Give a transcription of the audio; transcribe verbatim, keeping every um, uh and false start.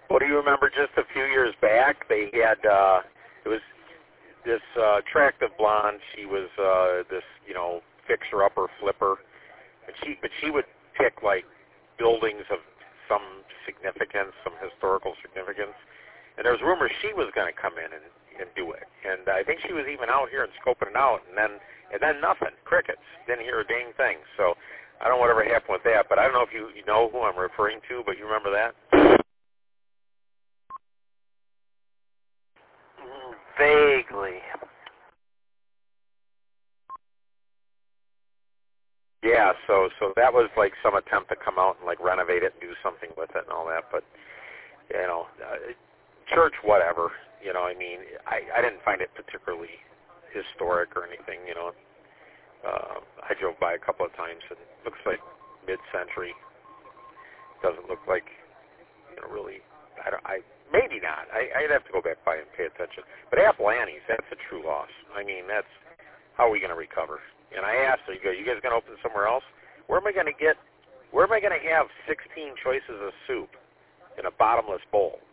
Well, do you remember just a few years back they had uh, it was this uh, attractive blonde. She was uh, this you know fixer-upper flipper, and she but she would pick like buildings of some significance, some historical significance. And there was rumors she was going to come in and, and do it. And I think she was even out here and scoping it out, and then and then nothing, crickets. Didn't hear a dang thing. So I don't know whatever happened with that, but I don't know if you, you know who I'm referring to, but you remember that? Vaguely. Yeah, so so that was like some attempt to come out and like renovate it and do something with it and all that, but you know, uh, church, whatever. You know, I mean, I, I didn't find it particularly historic or anything. You know, uh, I drove by a couple of times and it looks like mid-century. Doesn't look like you know really. I don't. I maybe not. I, I'd have to go back by and pay attention. But Apple Annie's, that's a true loss. I mean, that's how are we going to recover? And I asked her, you go, you guys going to open somewhere else? Where am I going to get, where am I going to have sixteen choices of soup in a bottomless bowl?